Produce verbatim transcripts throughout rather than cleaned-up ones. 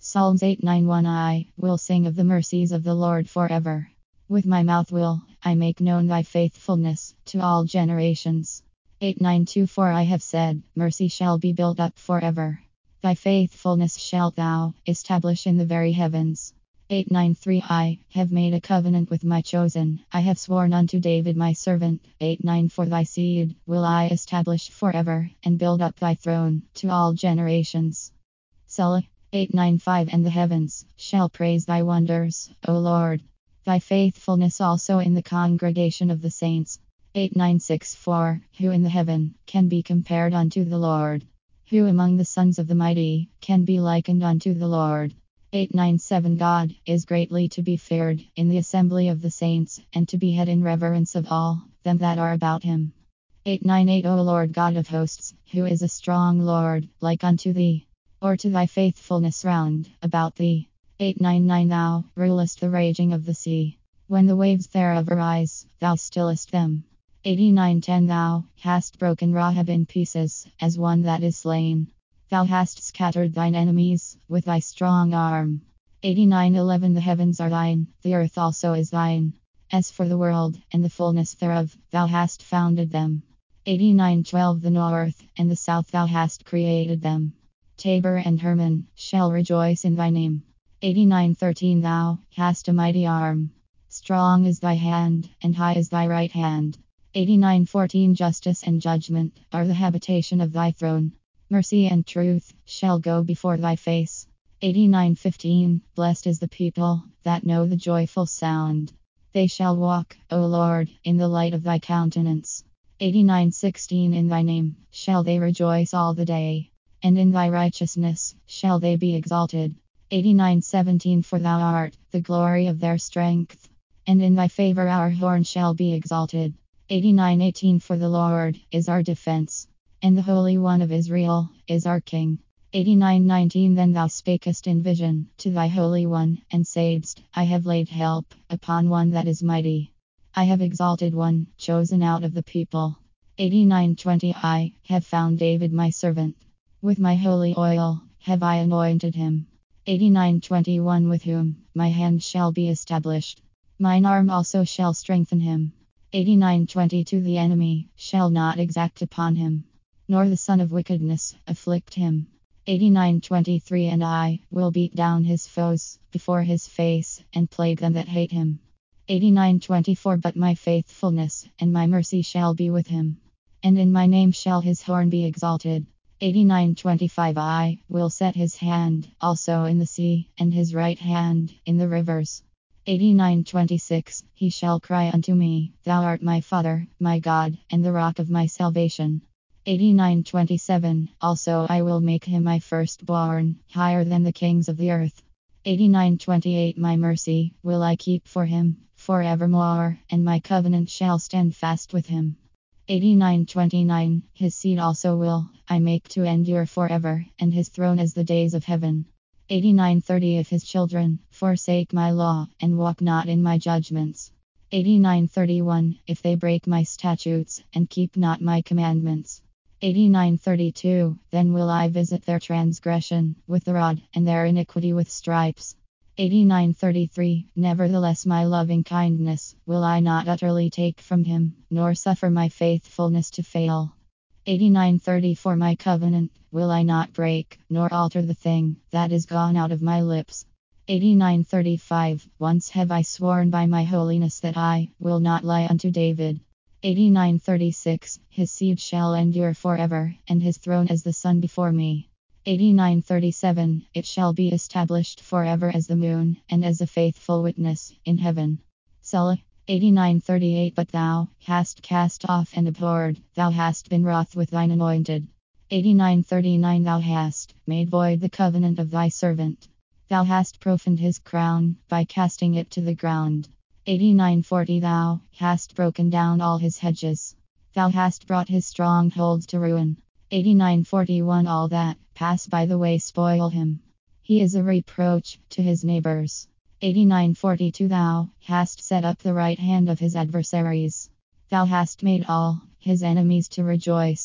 Psalms eight ninety-one. I will sing of the mercies of the Lord forever. With my mouth will I make known thy faithfulness to all generations. eight ninety-two. For I have said, mercy shall be built up forever. Thy faithfulness shalt thou establish in the very heavens. eight ninety-three. I have made a covenant with my chosen. I have sworn unto David my servant. eight ninety-four. Thy seed will I establish forever, and build up thy throne to all generations. Selah. eight ninety-five. And the heavens shall praise thy wonders, O Lord, thy faithfulness also in the congregation of the saints. eight ninety-six. For who in the heaven can be compared unto the Lord? Who among the sons of the mighty can be likened unto the Lord? eight ninety-seven. God is greatly to be feared in the assembly of the saints, and to be had in reverence of all them that are about him. eight ninety-eight. O Lord God of hosts, who is a strong Lord like unto thee? Or to thy faithfulness round about thee? eight ninety-nine. Thou rulest the raging of the sea. When the waves thereof arise, thou stillest them. eighty-nine. ten. Thou hast broken Rahab in pieces, as one that is slain. Thou hast scattered thine enemies with thy strong arm. eighty-nine. eleven. The heavens are thine, the earth also is thine. As for the world, and the fullness thereof, thou hast founded them. eighty-nine. twelve. The north and the south thou hast created them. Tabor and Hermon shall rejoice in thy name. eighty-nine. thirteen. Thou hast a mighty arm. Strong is thy hand, and high is thy right hand. eighty-nine. fourteen. Justice and judgment are the habitation of thy throne. Mercy and truth shall go before thy face. eighty-nine. fifteen. Blessed is the people that know the joyful sound. They shall walk, O Lord, in the light of thy countenance. eighty-nine. sixteen. In thy name shall they rejoice all the day, and in thy righteousness shall they be exalted. eighty-nine. seventeen. For thou art the glory of their strength, and in thy favor our horn shall be exalted. eighty-nine. eighteen. For the Lord is our defense, and the Holy One of Israel is our King. eighty-nine. nineteen. Then thou spakest in vision to thy Holy One, and saidst, I have laid help upon one that is mighty. I have exalted one chosen out of the people. eighty-nine. twenty. I have found David my servant. With my holy oil have I anointed him. eighty-nine. twenty-one. With whom my hand shall be established. Mine arm also shall strengthen him. eighty-nine. twenty-two. The enemy shall not exact upon him, nor the son of wickedness afflict him. eighty-nine. twenty-three. And I will beat down his foes before his face, and plague them that hate him. eighty-nine. twenty-four. But my faithfulness and my mercy shall be with him, and in my name shall his horn be exalted. eighty-nine. twenty-five. I will set his hand also in the sea, and his right hand in the rivers. eighty-nine. twenty-six. He shall cry unto me, Thou art my Father, my God, and the rock of my salvation. eighty-nine. twenty-seven. Also I will make him my firstborn, higher than the kings of the earth. eighty-nine. twenty-eight. My mercy will I keep for him forevermore, and my covenant shall stand fast with him. eighty-nine. twenty-nine. His seed also will I make to endure forever, and his throne as the days of heaven. eighty-nine. thirty. If his children forsake my law, and walk not in my judgments. eighty-nine. thirty-one. If they break my statutes, and keep not my commandments. eighty-nine. thirty-two. Then will I visit their transgression with the rod, and their iniquity with stripes. eighty-nine. thirty-three. Nevertheless my loving kindness will I not utterly take from him, nor suffer my faithfulness to fail. eighty-nine. thirty-four. My covenant will I not break, nor alter the thing that is gone out of my lips. eighty-nine. thirty-five. Once have I sworn by my holiness that I will not lie unto David. eighty-nine. thirty-six. His seed shall endure forever, and his throne as the sun before me. eighty-nine. thirty-seven. It shall be established forever as the moon, and as a faithful witness in heaven. Selah. eighty-nine. thirty-eight. But thou hast cast off and abhorred, thou hast been wroth with thine anointed. eighty-nine. thirty-nine. Thou hast made void the covenant of thy servant. Thou hast profaned his crown by casting it to the ground. eighty-nine. forty. Thou hast broken down all his hedges. Thou hast brought his strongholds to ruin. eighty-nine. forty-one. All that pass by the way spoil him. He is a reproach to his neighbors. eighty-nine. forty-two. Thou hast set up the right hand of his adversaries. Thou hast made all his enemies to rejoice.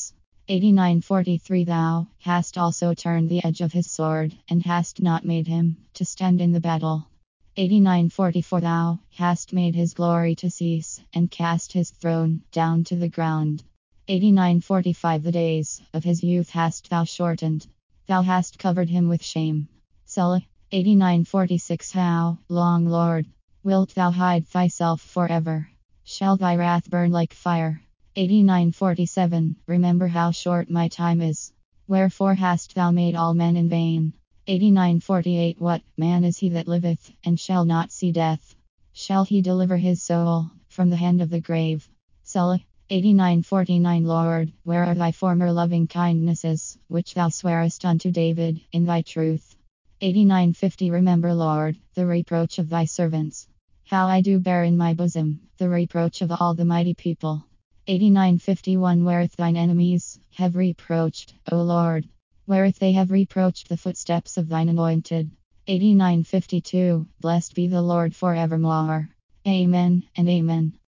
eighty-nine forty-three Thou hast also turned the edge of his sword, and hast not made him to stand in the battle. eighty-nine forty-four Thou hast made his glory to cease, and cast his throne down to the ground. eighty-nine forty-five The days of his youth hast thou shortened. Thou hast covered him with shame. Selah. eighty-nine forty-six How long, Lord, wilt thou hide thyself forever? Shall thy wrath burn like fire? eighty-nine forty-seven Remember how short my time is. Wherefore hast thou made all men in vain? eighty-nine forty-eight What man is he that liveth, and shall not see death? Shall he deliver his soul from the hand of the grave? Selah. eighty-nine forty-nine Lord, where are thy former loving kindnesses, which thou swearest unto David in thy truth? eighty-nine fifty Remember, Lord, the reproach of thy servants. How I do bear in my bosom the reproach of all the mighty people. eighty-nine fifty-one Wherewith thine enemies have reproached, O Lord, wherewith they have reproached the footsteps of thine anointed. eighty-nine fifty-two Blessed be the Lord forevermore. Amen and amen.